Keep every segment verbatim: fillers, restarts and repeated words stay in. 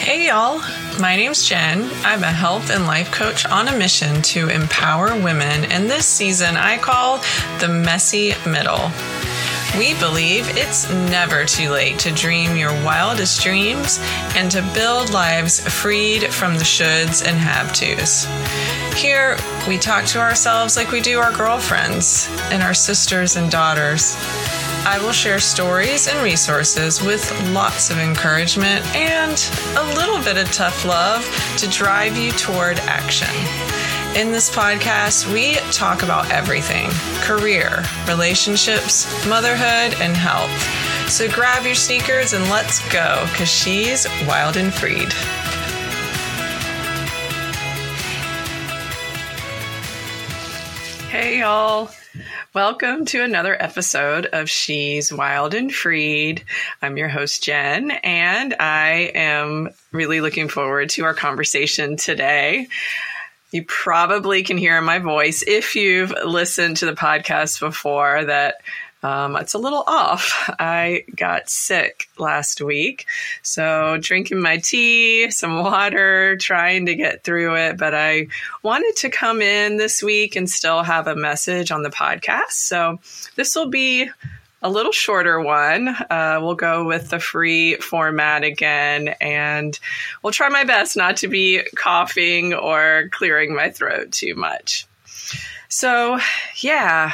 Hey y'all, my name's Jen. I'm a health and life coach on a mission to empower women, and this season I call the messy middle. We believe it's never too late to dream your wildest dreams and to build lives freed from the shoulds and have-tos. Here, we talk to ourselves like we do our girlfriends and our sisters and daughters. I will share stories and resources with lots of encouragement and a little bit of tough love to drive you toward action. In this podcast, we talk about everything: career, relationships, motherhood, and health. So grab your sneakers and let's go, because she's wild and freed. Hey, y'all. Welcome to another episode of She's Wild and Freed. I'm your host, Jen, and I am really looking forward to our conversation today. You probably can hear in my voice, if you've listened to the podcast before, that um, it's a little off. I got sick last week, so drinking my tea, some water, trying to get through it. But I wanted to come in this week and still have a message on the podcast. So this will be a little shorter one. Uh, we'll go with the free format again, and we'll try my best not to be coughing or clearing my throat too much. So, yeah,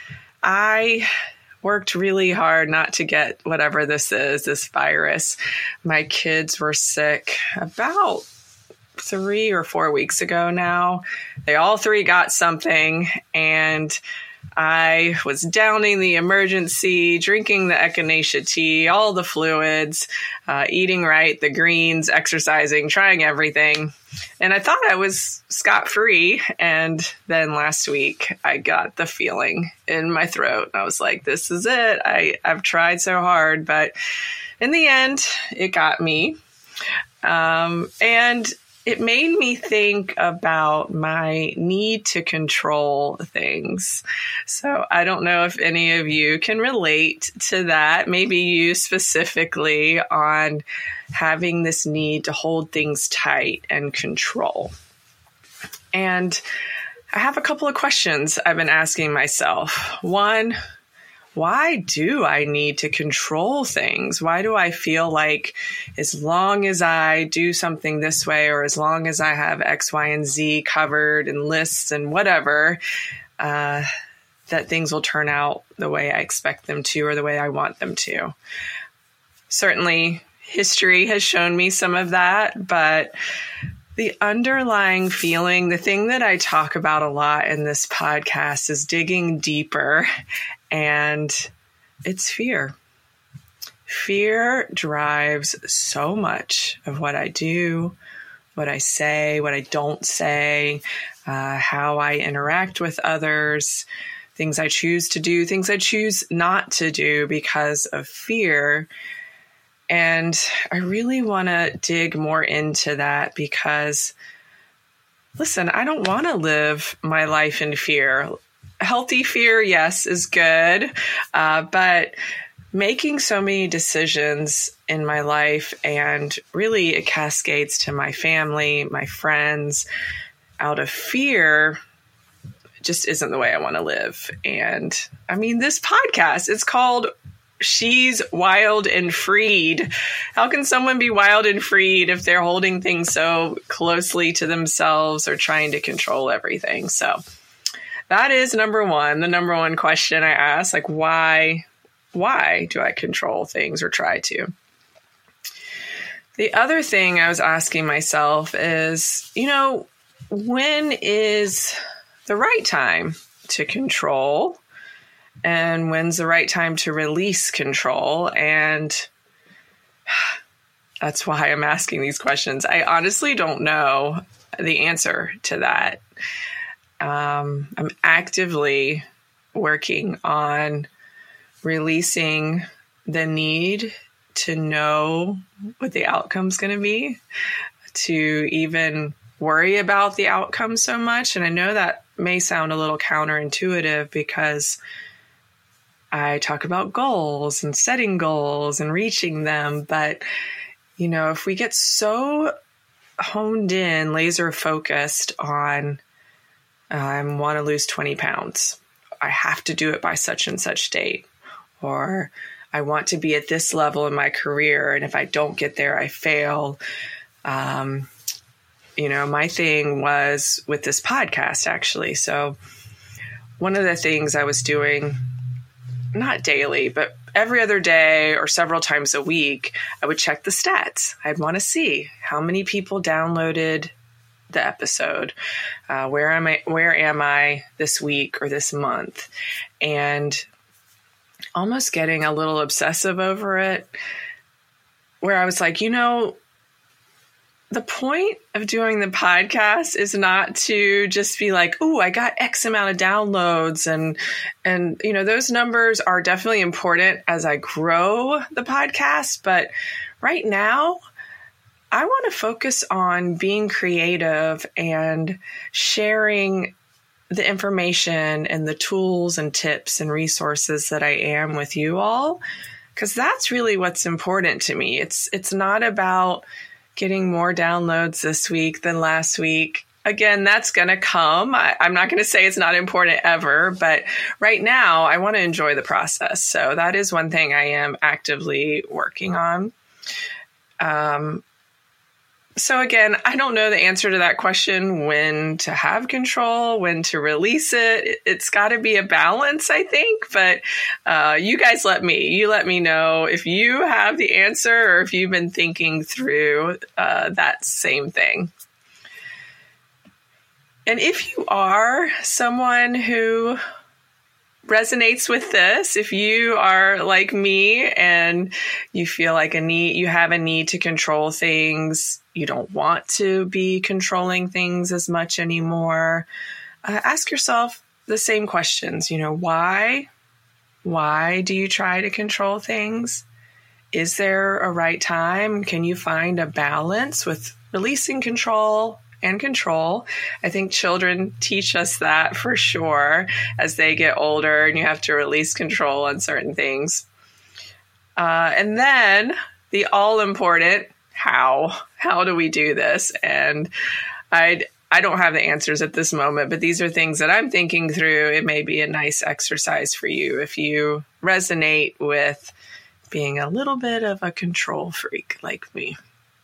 I worked really hard not to get whatever this is, this virus. My kids were sick about three or four weeks ago now. They all three got something, and I was downing the emergency, drinking the echinacea tea, all the fluids, uh, eating right, the greens, exercising, trying everything. And I thought I was scot-free. And then last week I got the feeling in my throat. I was like, this is it. I, I've tried so hard, but in the end, it got me. Um, and it made me think about my need to control things. So I don't know if any of you can relate to that. Maybe you specifically on having this need to hold things tight and control. And I have a couple of questions I've been asking myself. One, why do I need to control things? Why do I feel like as long as I do something this way, or as long as I have X, Y, and Z covered and lists and whatever, uh, that things will turn out the way I expect them to, or the way I want them to? Certainly, history has shown me some of that, but the underlying feeling, the thing that I talk about a lot in this podcast, is digging deeper, and it's fear. Fear drives so much of what I do, what I say, what I don't say, uh, how I interact with others, things I choose to do, things I choose not to do because of fear. And I really want to dig more into that because, listen, I don't want to live my life in fear. Healthy fear, yes, is good, uh, but making so many decisions in my life, and really it cascades to my family, my friends, out of fear, just isn't the way I want to live. And I mean, this podcast, it's called She's Wild and Freed. How can someone be wild and freed if they're holding things so closely to themselves or trying to control everything? So that is number one, the number one question I ask, like, why, why do I control things or try to? The other thing I was asking myself is, you know, when is the right time to control? And when's the right time to release control? And that's why I'm asking these questions. I honestly don't know the answer to that. Um, I'm actively working on releasing the need to know what the outcome's going to be, to even worry about the outcome so much. And I know that may sound a little counterintuitive because I talk about goals and setting goals and reaching them, but you know, if we get so honed in, laser focused on, I um, want to lose twenty pounds. I have to do it by such and such date. Or I want to be at this level in my career, and if I don't get there, I fail. Um, you know, my thing was with this podcast, actually. So one of the things I was doing, not daily, but every other day or several times a week, I would check the stats. I'd want to see how many people downloaded the episode. Uh, where am I, where am I this week or this month? And almost getting a little obsessive over it, where I was like, you know, the point of doing the podcast is not to just be like, oh, I got X amount of downloads. And, and, you know, those numbers are definitely important as I grow the podcast. But right now, I want to focus on being creative and sharing the information and the tools and tips and resources that I am with you all, because that's really what's important to me. It's, it's not about getting more downloads this week than last week. Again, that's going to come. I, I'm not going to say it's not important ever, but right now I want to enjoy the process. So that is one thing I am actively working on. Um, so again, I don't know the answer to that question, when to have control, when to release it. it it's got to be a balance, I think. But uh, you guys let me, you let me know if you have the answer or if you've been thinking through uh, that same thing. And if you are someone who resonates with this, if you are like me and you feel like a need, you have a need to control things, you don't want to be controlling things as much anymore, uh, ask yourself the same questions. You know, why? Why do you try to control things? Is there a right time? Can you find a balance with releasing control and control? I think children teach us that for sure as they get older, and you have to release control on certain things. Uh, and then the all important, how? How do we do this? And I I don't have the answers at this moment, but these are things that I'm thinking through. It may be a nice exercise for you if you resonate with being a little bit of a control freak like me.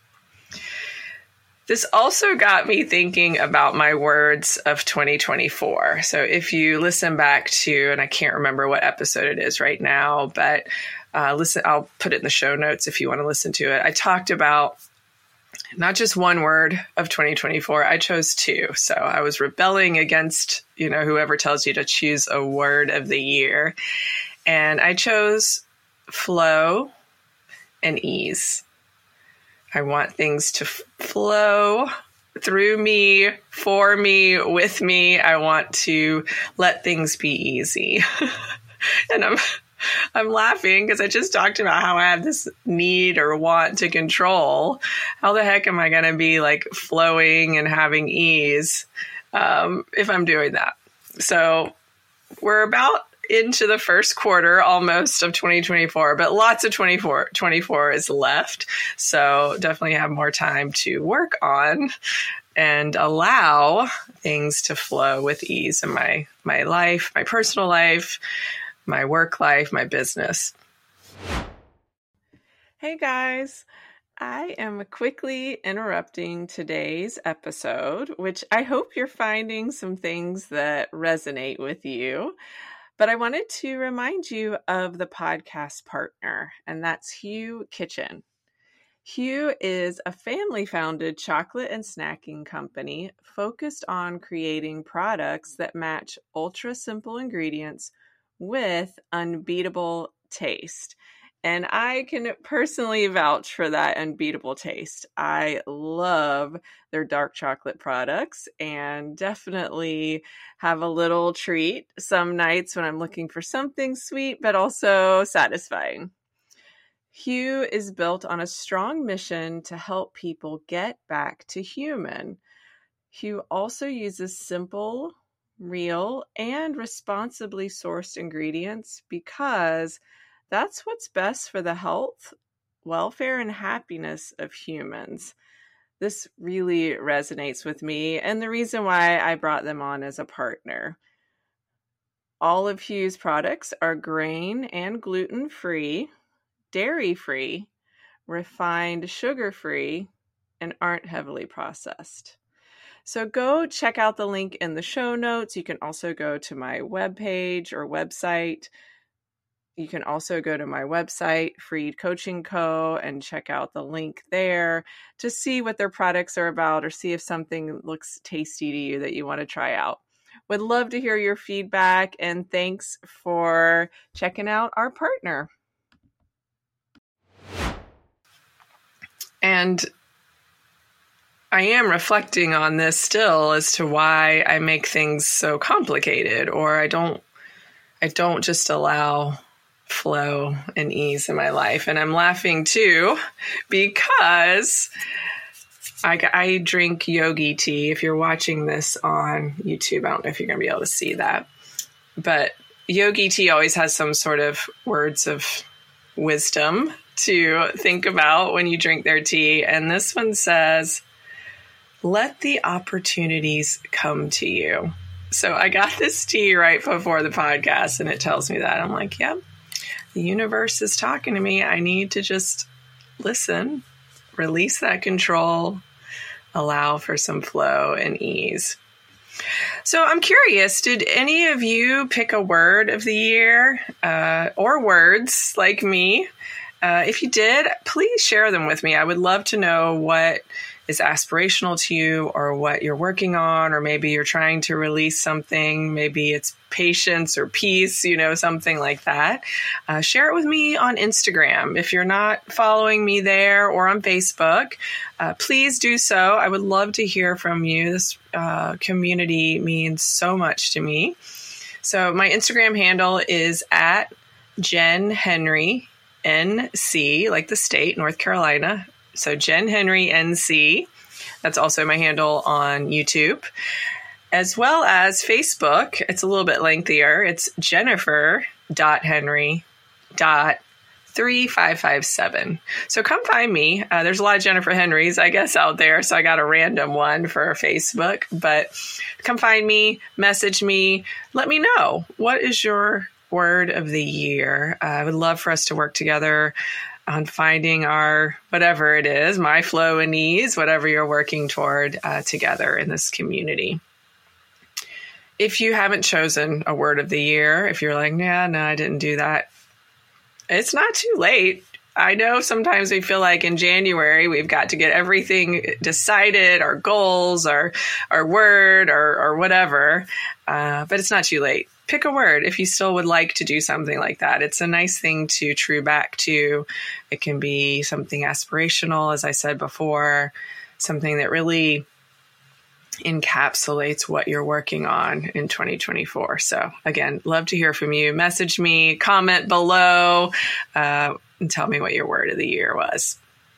This also got me thinking about my words of twenty twenty-four. So if you listen back to, and I can't remember what episode it is right now, but uh, listen, I'll put it in the show notes if you want to listen to it. I talked about not just one word of twenty twenty-four. I chose two. So I was rebelling against, you know, whoever tells you to choose a word of the year. And I chose flow and ease. I want things to f- flow through me, for me, with me. I want to let things be easy. And I'm I'm laughing because I just talked about how I have this need or want to control. How the heck am I going to be like flowing and having ease um, if I'm doing that? So we're about into the first quarter almost of twenty twenty-four, but lots of twenty-four, twenty-four is left. So definitely have more time to work on and allow things to flow with ease in my, my life, my personal life, my work life, my business. Hey guys. I am quickly interrupting today's episode, which I hope you're finding some things that resonate with you. But I wanted to remind you of the podcast partner, and that's Hu Kitchen. Hu is a family-founded chocolate and snacking company focused on creating products that match ultra-simple ingredients with unbeatable taste. And I can personally vouch for that unbeatable taste. I love their dark chocolate products and definitely have a little treat some nights when I'm looking for something sweet, but also satisfying. Hu is built on a strong mission to help people get back to human. Hu also uses simple, real, and responsibly sourced ingredients because that's what's best for the health welfare and happiness of humans. This really resonates with me, and the reason why I brought them on as a partner. All of Hu's products are grain and gluten-free, dairy-free, refined sugar-free, and aren't heavily processed. So go check out the link in the show notes. You can also go to my webpage or website. You can also go to my website, Freed Coaching Co., and check out the link there to see what their products are about or see if something looks tasty to you that you want to try out. Would love to hear your feedback, and thanks for checking out our partner. And I am reflecting on this still as to why I make things so complicated, or I don't I don't just allow flow and ease in my life. And I'm laughing too because I, I drink yogi tea. If you're watching this on YouTube, I don't know if you're going to be able to see that. But yogi tea always has some sort of words of wisdom to think about when you drink their tea. And this one says, let the opportunities come to you. So I got this tea right before the podcast, and it tells me that. I'm like, yep, the universe is talking to me. I need to just listen, release that control, allow for some flow and ease. So I'm curious, did any of you pick a word of the year uh, or words like me? Uh, if you did, please share them with me. I would love to know what is aspirational to you or what you're working on, or maybe you're trying to release something. Maybe it's patience or peace, you know, something like that. Uh, share it with me on Instagram. If you're not following me there or on Facebook, uh, please do so. I would love to hear from you. This uh, community means so much to me. So my Instagram handle is at Jen Henry N C, like the state, North Carolina. So Jen Henry N C. That's also my handle on YouTube, as well as Facebook. It's a little bit lengthier. It's Jennifer dot Henry dot three five five seven. So come find me. Uh, there's a lot of Jennifer Henrys, I guess, out there. So I got a random one for Facebook. But come find me, message me, let me know. What is your word of the year? Uh, I would love for us to work together on finding our, whatever it is, my flow and ease, whatever you're working toward uh, together in this community. If you haven't chosen a word of the year, if you're like, yeah, no, I didn't do that, it's not too late. I know sometimes we feel like in January, we've got to get everything decided, our goals, our, our word, or, or whatever, uh, but it's not too late. Pick a word if you still would like to do something like that. It's a nice thing to true back to. It can be something aspirational, as I said before, something that really encapsulates what you're working on in twenty twenty-four. So again, love to hear from you. Message me, comment below, uh, and tell me what your word of the year was.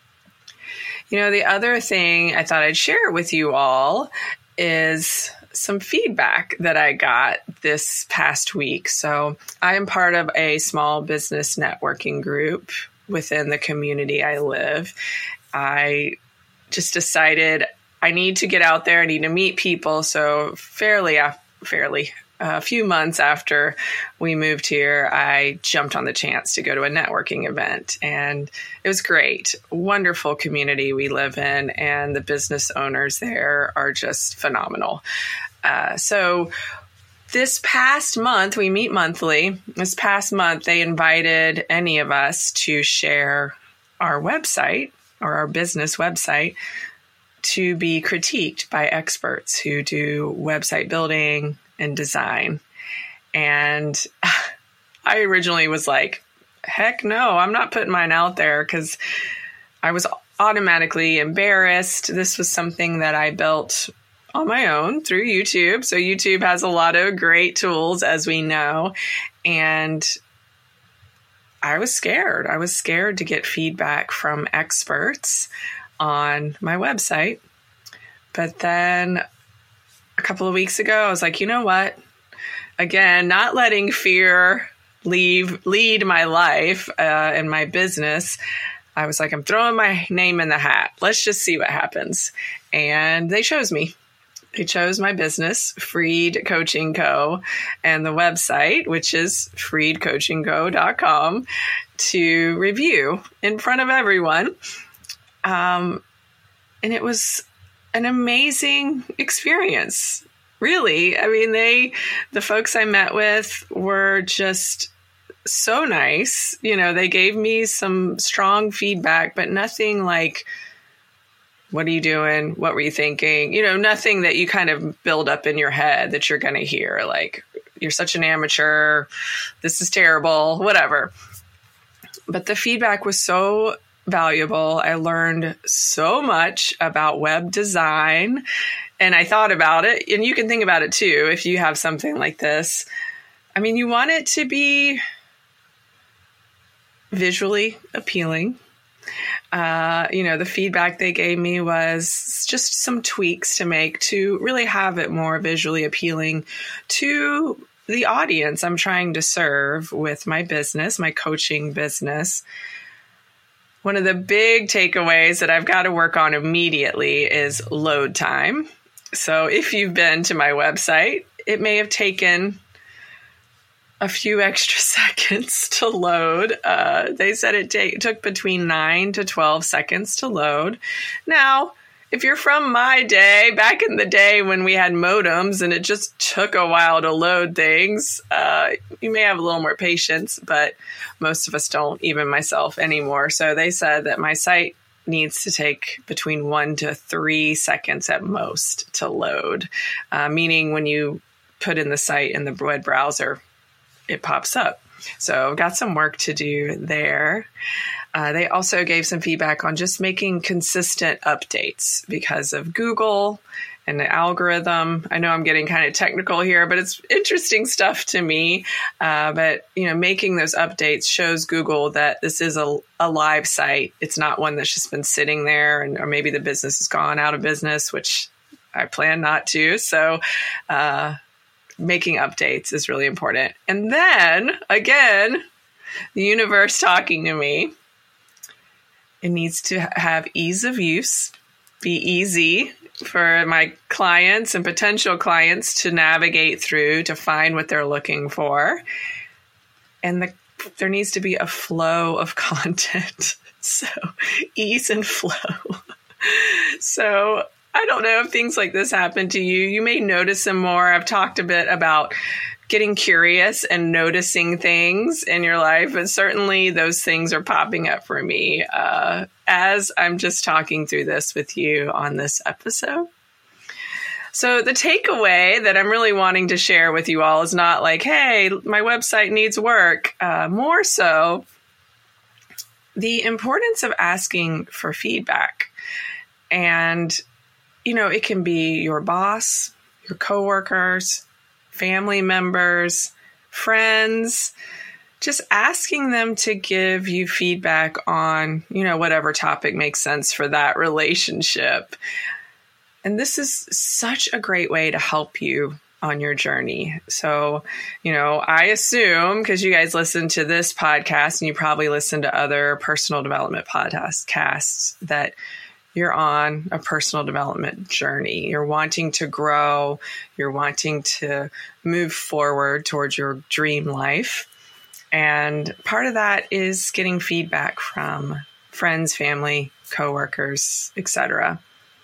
You know, the other thing I thought I'd share with you all is some feedback that I got this past week. So I am part of a small business networking group within the community I live. I just decided I need to get out there. I need to meet people. So fairly, fairly, a few months after we moved here, I jumped on the chance to go to a networking event, and it was great. Wonderful community we live in, and the business owners there are just phenomenal. Uh, so this past month, we meet monthly. This past month, they invited any of us to share our website or our business website to be critiqued by experts who do website building and design. And I originally was like, heck no, I'm not putting mine out there, because I was automatically embarrassed. This was something that I built on my own through YouTube. So YouTube has a lot of great tools, as we know. And I was scared. I was scared to get feedback from experts on my website. But then a couple of weeks ago, I was like, you know what? Again, not letting fear leave, lead my life uh, and my business. I was like, I'm throwing my name in the hat. Let's just see what happens. And they chose me. They chose my business, Freed Coaching Co., and the website, which is freed coaching co dot com, to review in front of everyone. Um, and it was an amazing experience. Really. I mean, they, the folks I met with were just so nice. You know, they gave me some strong feedback, but nothing like, what are you doing? What were you thinking? You know, nothing that you kind of build up in your head that you're going to hear. Like, you're such an amateur. This is terrible, whatever. But the feedback was so valuable. I learned so much about web design, and I thought about it. And you can think about it too, if you have something like this. I mean, you want it to be visually appealing. Uh, you know, the feedback they gave me was just some tweaks to make to really have it more visually appealing to the audience I'm trying to serve with my business, my coaching business. One of the big takeaways that I've got to work on immediately is load time. So if you've been to my website, it may have taken a few extra seconds to load. Uh, they said it ta- took between nine to twelve seconds to load. Now, if you're from my day, back in the day when we had modems and it just took a while to load things, uh, you may have a little more patience, but most of us don't, even myself anymore. So they said that my site needs to take between one to three seconds at most to load, uh, meaning when you put in the site in the web browser, it pops up. So I've got some work to do there. Uh, they also gave some feedback on just making consistent updates because of Google and the algorithm. I know I'm getting kind of technical here, but it's interesting stuff to me. Uh, but, you know, making those updates shows Google that this is a, a live site. It's not one that's just been sitting there, and or maybe the business has gone out of business, which I plan not to. So, uh, making updates is really important. And then, again, the universe talking to me. It needs to have ease of use, be easy for my clients and potential clients to navigate through, to find what they're looking for. And the, there needs to be a flow of content. So ease and flow. So I don't know if things like this happen to you. You may notice them more. I've talked a bit about getting curious and noticing things in your life. And certainly those things are popping up for me uh, as I'm just talking through this with you on this episode. So the takeaway that I'm really wanting to share with you all is not like, hey, my website needs work. Uh, more so, the importance of asking for feedback. And you know, it can be your boss, your coworkers, family members, friends, just asking them to give you feedback on, you know, whatever topic makes sense for that relationship. And this is such a great way to help you on your journey. So, you know, I assume, because you guys listen to this podcast and you probably listen to other personal development podcasts, that you're on a personal development journey. You're wanting to grow. You're wanting to move forward towards your dream life. And part of that is getting feedback from friends, family, coworkers, et cetera.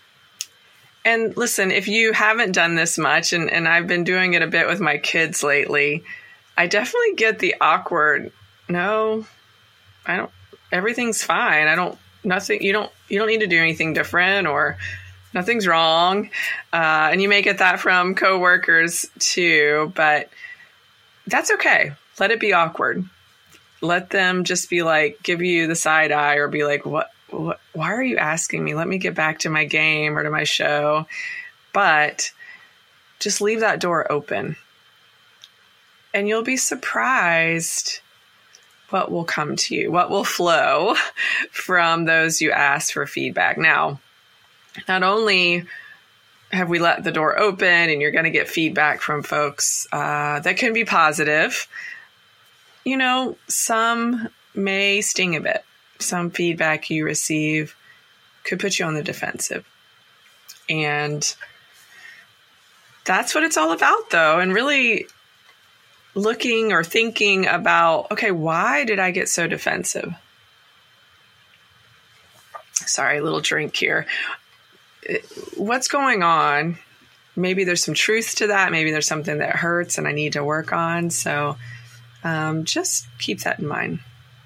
And listen, if you haven't done this much, and, and I've been doing it a bit with my kids lately, I definitely get the awkward, no, I don't, everything's fine. I don't, Nothing, you don't, you don't need to do anything different, or nothing's wrong. Uh, and you may get that from coworkers too, but that's okay. Let it be awkward. Let them just be like, give you the side eye, or be like, what, what, why are you asking me? Let me get back to my game or to my show. But just leave that door open, and you'll be surprised what will come to you, what will flow from those you ask for feedback. Now, not only have we let the door open and you're going to get feedback from folks uh, that can be positive, you know, some may sting a bit. some feedback you receive could put you on the defensive. And that's what it's all about, though. And really looking or thinking about, okay, why did I get so defensive? Sorry, a little drink here. What's going on? Maybe there's some truth to that. Maybe there's something that hurts and I need to work on. So um, just keep that in mind.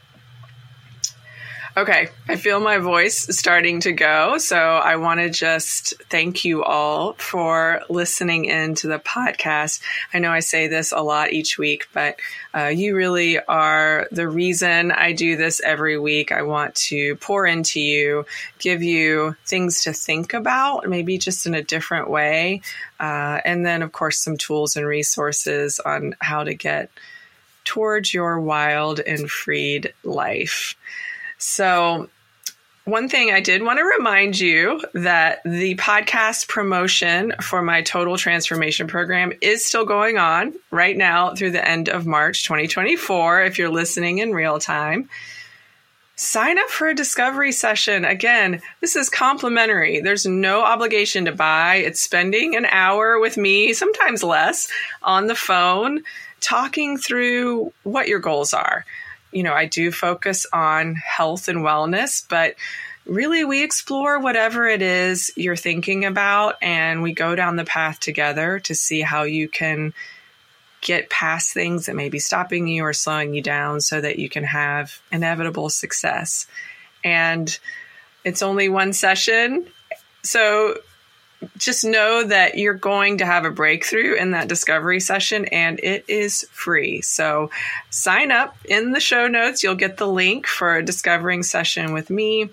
Okay, I feel my voice starting to go, so I want to just thank you all for listening in to the podcast. I know I say this a lot each week, but uh, you really are the reason I do this every week. I want to pour into you, give you things to think about, maybe just in a different way, uh, and then, of course, some tools and resources on how to get towards your wild and freed life. So one thing I did want to remind you that the podcast promotion for my Total Transformation Program is still going on right now through the end of March twenty twenty-four. If you're listening in real time, sign up for a discovery session. Again, this is complimentary. There's no obligation to buy. It's spending an hour with me, sometimes less, on the phone, talking through what your goals are. You know, I do focus on health and wellness, but really we explore whatever it is you're thinking about, and we go down the path together to see how you can get past things that may be stopping you or slowing you down so that you can have inevitable success. And it's only one session. So just know that you're going to have a breakthrough in that discovery session, and it is free. So sign up. In the show notes, you'll get the link for a discovering session with me.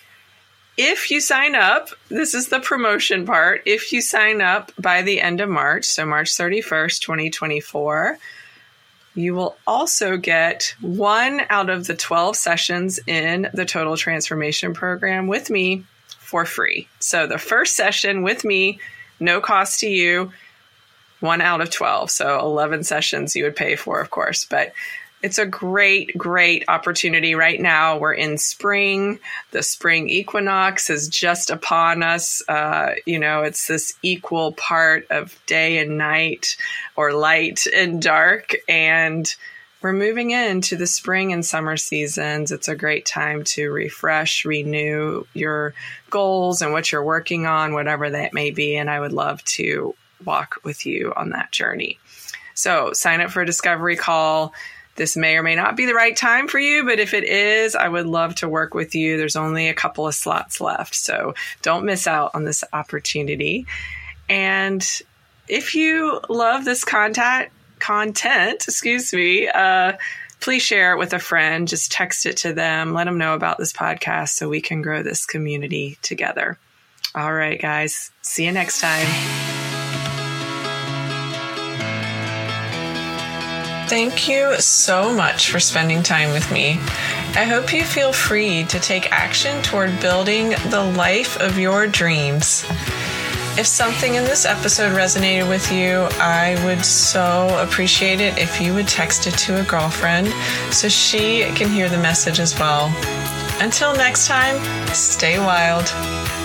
If you sign up, this is the promotion part. If you sign up by the end of March, so March thirty-first, twenty twenty-four, you will also get one out of the twelve sessions in the Total Transformation Program with me for free. So the first session with me, no cost to you, one out of twelve. So eleven sessions you would pay for, of course. But it's a great, great opportunity right now. We're in spring. The spring equinox is just upon us. Uh, you know, it's this equal part of day and night, or light and dark. And we're moving into the spring and summer seasons. It's a great time to refresh, renew your goals and what you're working on, whatever that may be. And I would love to walk with you on that journey. So sign up for a discovery call. This may or may not be the right time for you, but if it is, I would love to work with you. There's only a couple of slots left, so don't miss out on this opportunity. And if you love this content, content, excuse me, uh, please share it with a friend. Just text it to them. Let them know about this podcast so we can grow this community together. All right, guys. See you next time. Thank you so much for spending time with me. I hope you feel free to take action toward building the life of your dreams. If something in this episode resonated with you, I would so appreciate it if you would text it to a girlfriend so she can hear the message as well. Until next time, stay wild.